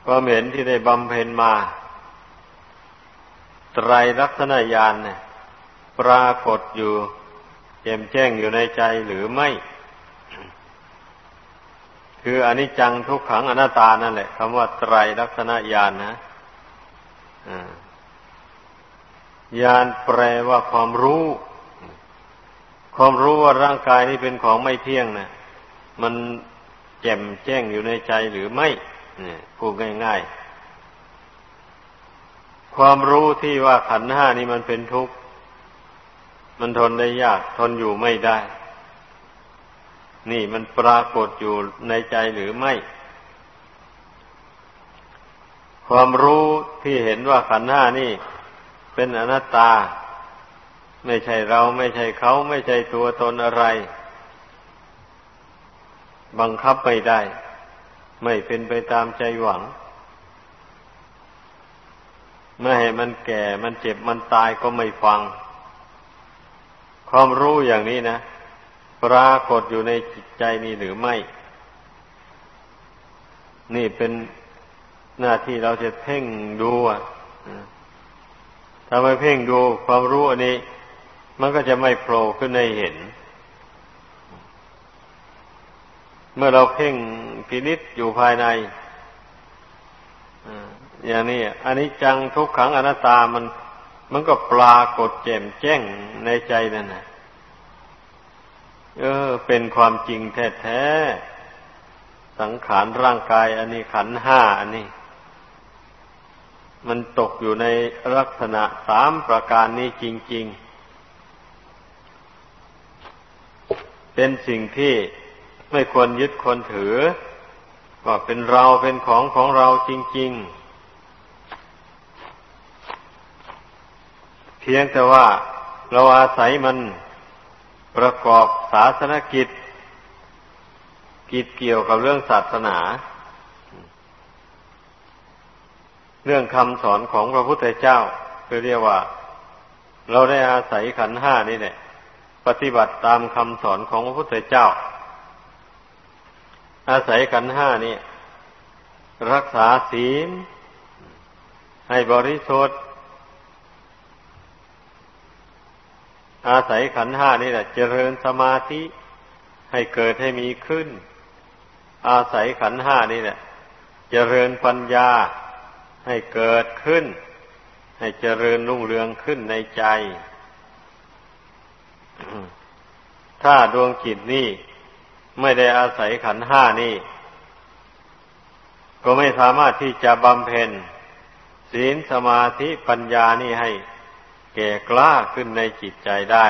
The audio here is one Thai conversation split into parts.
ความเห็นที่ได้บำเพ็ญมาไตรลักษณญาณเนี่ยปรากฏอยู่แจ่มแจ้งอยู่ในใจหรือไม่คืออนิจจังทุกขังอนัตตานั่นแหละคำว่าไตรลักษณญาณนะญาณแปลว่าความรู้ว่าร่างกายนี้เป็นของไม่เที่ยงนะมันแจ่มแจ้งอยู่ในใจหรือไม่พูดง่ายๆความรู้ที่ว่าขันธ์ห้านี้มันเป็นทุกข์มันทนได้ยากทนอยู่ไม่ได้นี่มันปรากฏอยู่ในใจหรือไม่ความรู้ที่เห็นว่าขันธ์ห้านี่เป็นอนัตตาไม่ใช่เราไม่ใช่เขาไม่ใช่ตัวตนอะไรบังคับไม่ได้ไม่เป็นไปตามใจหวังไม่ให้มันแก่มันเจ็บมันตายก็ไม่ฟังความรู้อย่างนี้นะปรากฏอยู่ในจิตใจนี่หรือไม่นี่เป็นหน้าที่เราจะเพ่งดูถ้าไม่เพ่งดูความรู้อันนี้มันก็จะไม่โผล่ขึ้นให้เห็นเมื่อเราเพ่งพินิจอยู่ภายในอย่างนี้อนิจจังทุกขังอนัตตามันก็ปรากฏแจ่มแจ้งในใจนั่นนะเป็นความจริงแท้ๆสังขารร่างกายอันนี้ขันธ์ห้าอันนี้มันตกอยู่ในลักษณะสามประการนี้จริงๆเป็นสิ่งที่ไม่ควรยึดควรถือว่าเป็นเราเป็นของเราจริงๆเพียงแต่ว่าเราอาศัยมันประกอบศาสนกิจเกี่ยวกับเรื่องศาสนาเรื่องคำสอนของพระพุทธเจ้าคือเรียกว่าเราได้อาศัยขันธ์ห้านี่แหละปฏิบัติตามคำสอนของพระพุทธเจ้าอาศัยขันธ์ห้านี่รักษาศีลให้บริสุทธิ์อาศัยขันธ์ห้านี่แหละเจริญสมาธิให้เกิดให้มีขึ้นอาศัยขันธ์ห้านี่แหละเจริญปัญญาให้เกิดขึ้นให้เจริญรุ่งเรืองขึ้นในใจถ้าดวงจิตนี่ไม่ได้อาศัยขันธ์ห้านี่ก็ไม่สามารถที่จะบำเพ็ญศีลสมาธิปัญญานี่ให้แก่กล้าขึ้นในจิตใจได้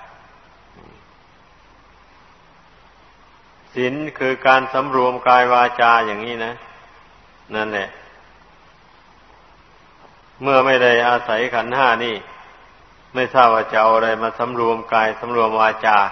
ศีลคือการสำรวมกายวาจาอย่างนี้นะนั่นแหละเมื่อไม่ได้อาศัยขันธ์ห้านี่ไม่ทราบว่าจะเอาอะไรมาสำรวมกายสำรวมวาจา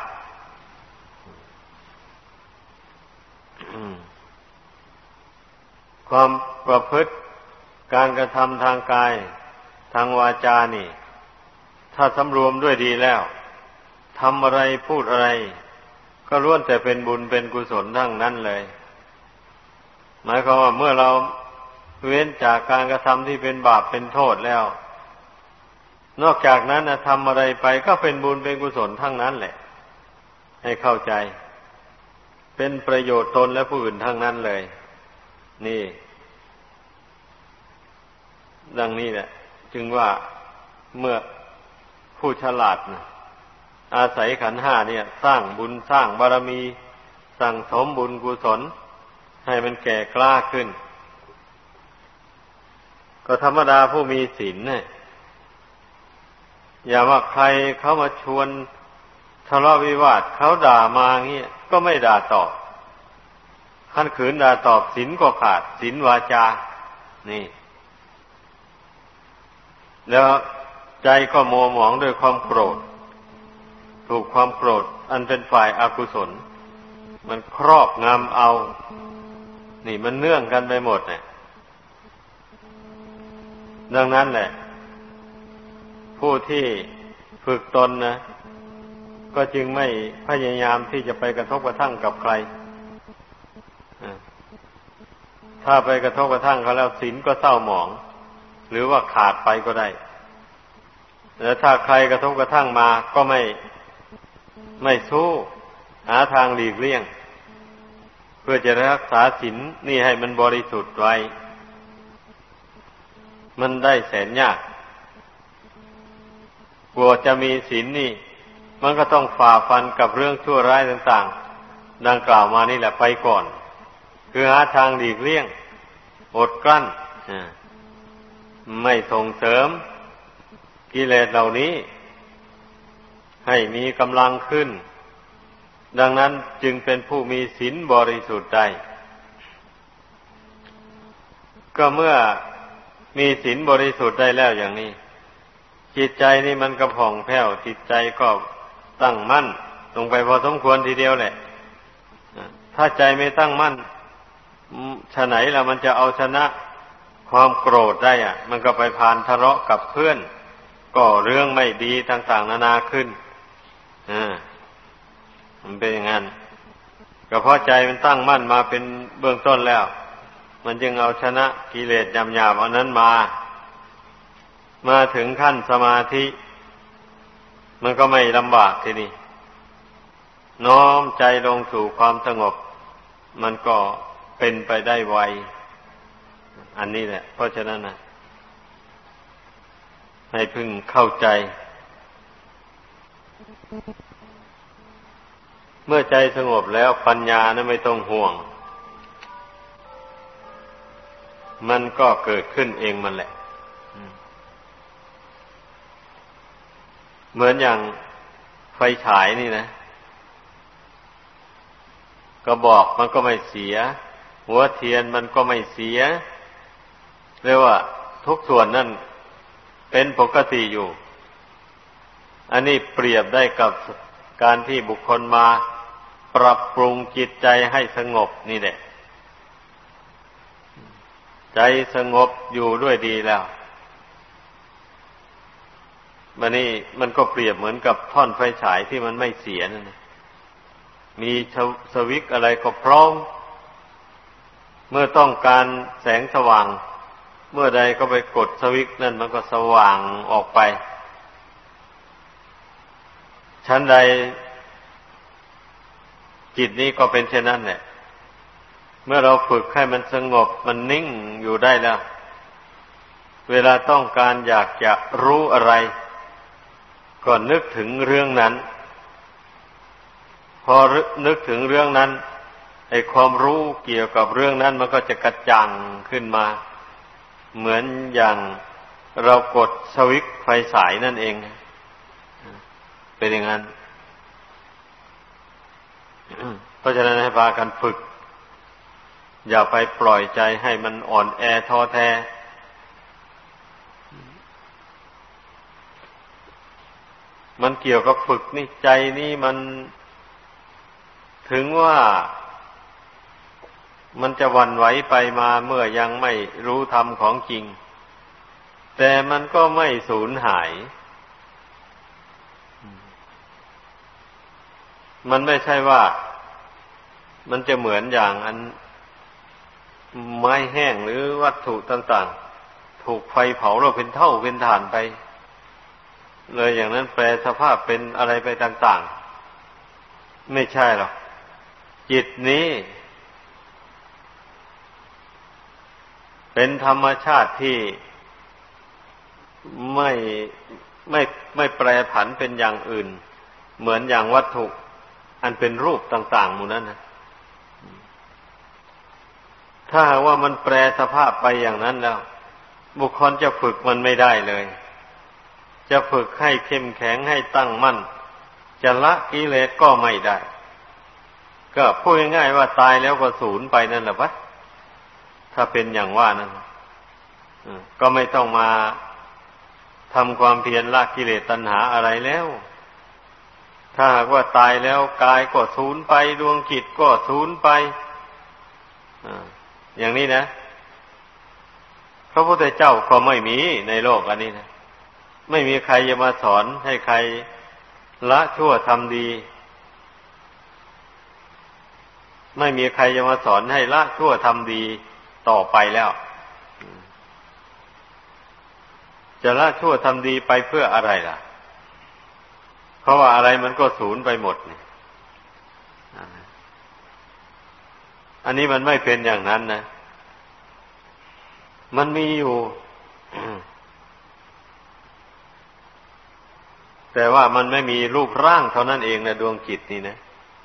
ความประพฤติการกระทำทางกายทางวาจานี่ถ้าสำรวมด้วยดีแล้วทำอะไรพูดอะไรก็ล้วนแต่เป็นบุญเป็นกุศลทั้งนั้นเลยหมายความว่าเมื่อเราเว้นจากการกระทำที่เป็นบาปเป็นโทษแล้วนอกจากนั้นทำอะไรไปก็เป็นบุญเป็นกุศลทั้งนั้นแหละให้เข้าใจเป็นประโยชน์ตนและผู้อื่นทั้งนั้นเลยนี่ดังนี้แหละจึงว่าเมื่อผู้ฉลาดนะอาศัยขันธ์ห้าเนี่ยสร้างบุญสร้างบารมีสั่งสมบุญกุศลให้มันแก่กล้าขึ้นก็ธรรมดาผู้มีศีลเนี่ยอย่าว่าใครเขามาชวนทะเลาะวิวาทเขาด่ามาเงี้ยก็ไม่ด่าตอบขั้นขืนด่าตอบศีลก็ขาดศีลวาจานี่แล้วใจก็มัวหมองด้วยความโกรธถูกความโกรธอันเป็นฝ่ายอกุศลมันครอบงำเอานี่มันเนื่องกันไปหมดเนี่ยดังนั้นแหละผู้ที่ฝึกตนนะก็จึงไม่พยายามที่จะไปกระทบกระทั่งกับใครถ้าไปกระทบกระทั่งเขาแล้วศีลก็เศร้าหมองหรือว่าขาดไปก็ได้แล้วถ้าใครกระทบกระทั่งมาก็ไม่สู้หาทางหลีกเลี่ยงเพื่อจะรักษาศีลนี่ให้มันบริสุทธิ์ไว้มันได้แสนยากกว่าจะมีศีลนี่มันก็ต้องฝ่าฟันกับเรื่องชั่วร้ายต่างๆดังกล่าวมานี่แหละไปก่อนคือหาทางหลีกเลี่ยงอดกลั้นไม่ส่งเสริมกิเลสเหล่านี้ให้มีกำลังขึ้นดังนั้นจึงเป็นผู้มีศีลบริสุทธิ์ได้ก็เมื่อมีศีลบริสุทธิ์ได้แล้วอย่างนี้จิตใจนี่มันก็ผ่องแผ้วจิตใจก็ตั้งมั่นลงไปพอสมควรทีเดียวแหละถ้าใจไม่ตั้งมั่นฉะไหนล่ะมันจะเอาชนะความโกรธได้อ่ะมันก็ไปพานทะเลาะกับเพื่อนก็เรื่องไม่ดีต่างๆนานาขึ้นมันเป็นอย่างนั้นก็เพราะใจมันตั้งมั่นมาเป็นเบื้องต้นแล้วมันจึงเอาชนะกิเลสหยาบๆอันนั้นมาถึงขั้นสมาธิมันก็ไม่ลำบากทีนี้น้อมใจลงสู่ความสงบมันก็เป็นไปได้ไวอันนี้แหละเพราะฉะนั้นนะให้พึงเข้าใจเมื่อใจสงบแล้วปัญญานะไม่ต้องห่วงมันก็เกิดขึ้นเองมันแหละเหมือนอย่างไฟฉายนี่นะกระบอกมันก็ไม่เสียหัวเทียนมันก็ไม่เสียเรียกว่าทุกส่วนนั่นเป็นปกติอยู่อันนี้เปรียบได้กับการที่บุคคลมาปรับปรุงจิตใจให้สงบนี่แหละใจสงบอยู่ด้วยดีแล้วมันนี่มันก็เปรียบเหมือนกับท่อนไฟฉายที่มันไม่เสียนั่นมีสวิตช์อะไรก็พร้อมเมื่อต้องการแสงสว่างเมื่อใดก็ไปกดสวิตช์นั่นมันก็สว่างออกไปชั้นใดจิตนี้ก็เป็นเช่นนั้นแหละเมื่อเราฝึกให้มันสงบมันนิ่งอยู่ได้แล้วเวลาต้องการอยากจะรู้อะไรก็นึกถึงเรื่องนั้นพอนึกถึงเรื่องนั้นไอ้ความรู้เกี่ยวกับเรื่องนั้นมันก็จะกระจ่างขึ้นมาเหมือนอย่างเรากดสวิตช์ไฟฉายนั่นเองเป็นอย่างนั้นเพราะฉะนั้นให้พากันฝึกอย่าไปปล่อยใจให้มันอ่อนแอท้อแท้มันเกี่ยวกับฝึกนี่ใจนี่มันถึงว่ามันจะหวั่นไหวไปมาเมื่อยังไม่รู้ธรรมของจริงแต่มันก็ไม่สูญหายมันไม่ใช่ว่ามันจะเหมือนอย่างอันไม้แห้งหรือวัตถุต่างๆถูกไฟเผาแล้วเป็นเท่าเป็นถ่านไปเลยอย่างนั้นแปรสภาพเป็นอะไรไปต่างๆไม่ใช่หรอกจิตนี้เป็นธรรมชาติที่ไม่แปรผันเป็นอย่างอื่นเหมือนอย่างวัตถุอันเป็นรูปต่างๆหมู่นั้นนะถ้าหากว่ามันแปรสภาพไปอย่างนั้นแล้วบุคคลจะฝึกมันไม่ได้เลยจะฝึกให้เข้มแข็งให้ตั้งมั่นจะละกิเลสก็ไม่ได้ก็พูดง่ายๆว่าตายแล้วก็สูญไปนั่นแหละวะถ้าเป็นอย่างว่านั้นก็ไม่ต้องมาทำความเพียรละกิเลสตัณหาอะไรแล้วถ้าหากว่าตายแล้วกายก็สูญไปดวงจิตก็สูญไปอย่างนี้นะพระพุทธเจ้าก็ไม่มีในโลกอันนี้นะไม่มีใครจะมาสอนให้ใครละชั่วทำดีไม่มีใครจะมาสอนให้ละชั่วทำดีต่อไปแล้วจะละชั่วทำดีไปเพื่ออะไรล่ะเพราะว่าอะไรมันก็สูญไปหมดนี่อันนี้มันไม่เป็นอย่างนั้นนะมันมีอยู่ แต่ว่ามันไม่มีรูปร่างเท่านั้นเองนะดวงจิตนี่นะ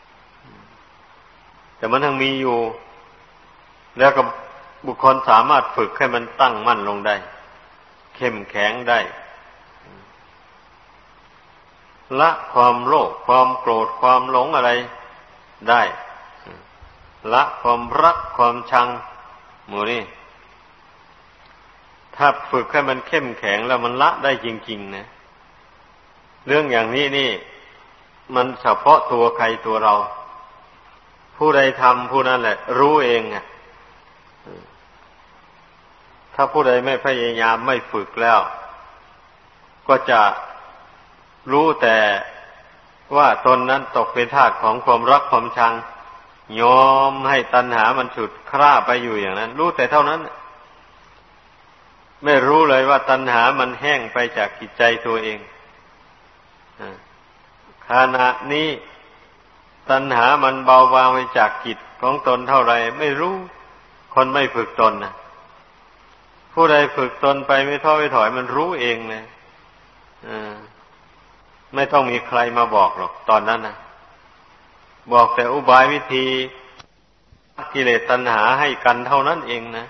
แต่มันยังมีอยู่แล้วก็บุคคลสามารถฝึกให้มันตั้งมั่นลงได้เข้มแข็งได้ละความโลภความโกรธความหลงอะไรได้ละความรักความชังหมู่นี้ถ้าฝึกให้มันเข้มแข็งแล้วมันละได้จริงๆนะเรื่องอย่างนี้นี่มันเฉพาะตัวใครตัวเราผู้ใดทำผู้นั้นแหละรู้เองอ่ะถ้าผู้ใดไม่พยายามไม่ฝึกแล้วก็จะรู้แต่ว่าตนนั้นตกเป็นทาสของความรักความชังยอมให้ตัณหามันฉุดคร่าไปอยู่อย่างนั้นรู้แต่เท่านั้นไม่รู้เลยว่าตัณหามันแห้งไปจากจิตใจตัวเองขณะนี้ตัณหามันเบาบางไปจากจิตของตนเท่าไรไม่รู้คนไม่ฝึกตนนะผู้ใดฝึกตนไปไม่ท้อไม่ถอยมันรู้เองเลยไม่ต้องมีใครมาบอกหรอกตอนนั้นนะบอกแต่อุบายวิธีกิเลสตัณหาให้กันเท่านั้นเองนะ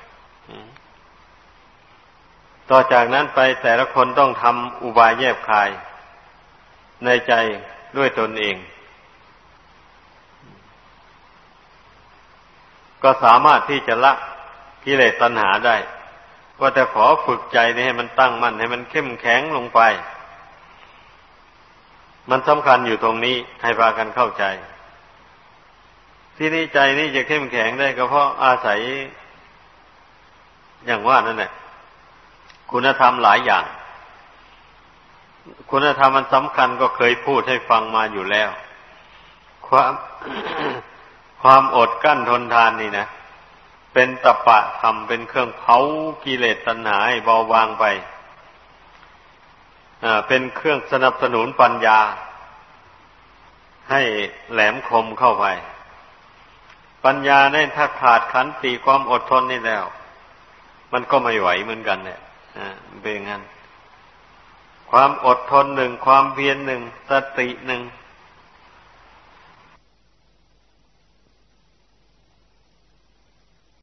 ต่อจากนั้นไปแต่ละคนต้องทำอุบายแยบคายในใจด้วยตนเองก็สามารถที่จะละกิเลสตัณหาได้ก็แต่ขอฝึกใจนี้ให้มันตั้งมั่นให้มันเข้มแข็งลงไปมันสำคัญอยู่ตรงนี้ให้พากันเข้าใจที่นี่ใจนี่จะเข้มแข็งได้ก็เพราะอาศัยอย่างว่านั่นแหละคุณธรรมหลายอย่างคุณธรรมมันสำคัญก็เคยพูดให้ฟังมาอยู่แล้วความอดกลั้นทนทานนี่นะเป็นตปะธรรมเป็นเครื่องเผากิเลสตัณหาให้เบาบางไปเป็นเครื่องสนับสนุนปัญญาให้แหลมคมเข้าไปปัญญาเนี่ยถ้าขาดขันติความอดทนนี่แล้วมันก็ไม่ไหวเหมือนกันเนี่ยเป็นอย่างนั้นความอดทนหนึ่งความเพียรหนึ่งสติหนึ่ง